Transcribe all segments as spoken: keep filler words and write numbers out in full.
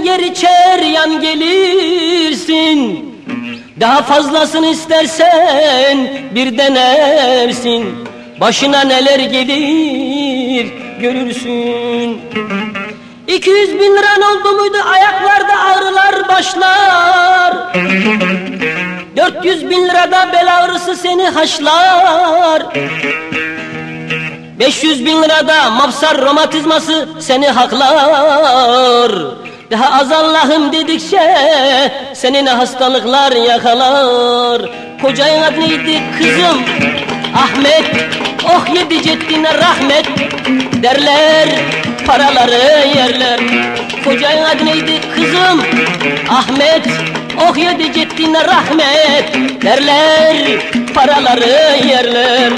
istersin yer içer yan gelirsin. Daha fazlasını istersen bir denersin. Başına neler gelir görürsün. İki yüz bin liran oldu muydu ayaklarda ağrılar başlar. Dört yüz bin lirada bel ağrısı seni haşlar. Beş yüz bin lirada mafsar romatizması seni haklar. Daha az Allah'ım dedikçe senin hastalıklar yakalar. Kocanın adı neydi kızım? Ahmet. Oh yedi ceddine rahmet derler, paraları yerler. Kocanın adı neydi kızım? Ahmet. Oh yedi ceddine rahmet derler, paraları yerler.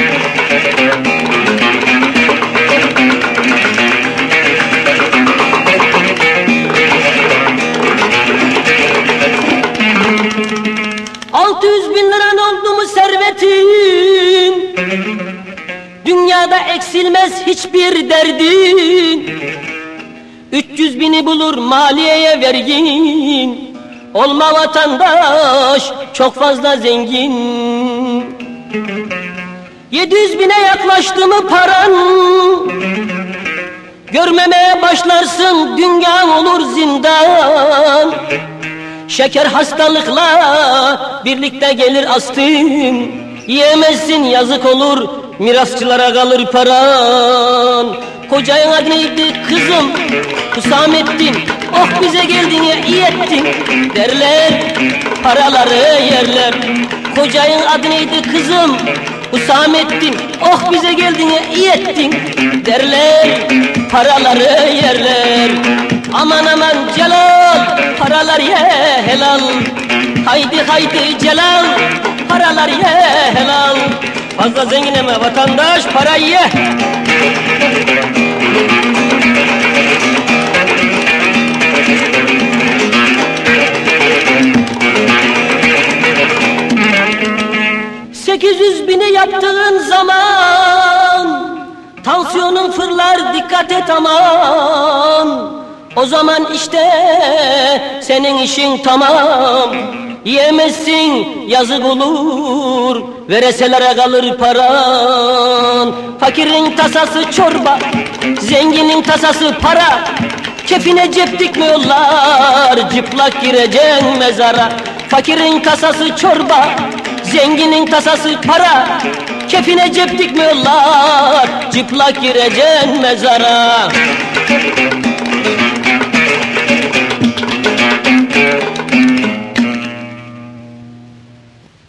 Altı yüz bin liran oldu mu servetin, dünyada eksilmez hiçbir derdin. Üç yüz bini bulur maliyeye vergin, olma vatandaş çok fazla zengin. Yedi yüz bine yaklaştı mı paran, görmemeye başlarsın dünya olur zindan. Şeker hastalıkla birlikte gelir astım, yiyemezsin yazık olur, mirasçılara kalır paran. Kocanın adı neydi kızım? Hüsamettin. Oh bize geldin ya iyi ettin derler, paraları yerler. Kocanın adı neydi kızım? Hüsamettin. Oh bize geldin ya iyi ettin derler, paraları yerler. Aman aman Celal, paralar ye helal. Haydi haydi Celal, paralar ye helal. Fazla zenginleme vatandaş, parayı ye. Sekiz yüz bini yaptığın zaman tansiyonun fırlar, dikkat et aman. O zaman işte senin işin tamam. Yiyemezsin yazık olur, vereselere kalır paran. Fakirin tasası çorba, zenginin tasası para. Kefine cep dikmiyorlar, cıplak gireceksin mezara. Fakirin tasası çorba, zenginin tasası para. Kefine cep dikmiyorlar, cıplak gireceksin mezara.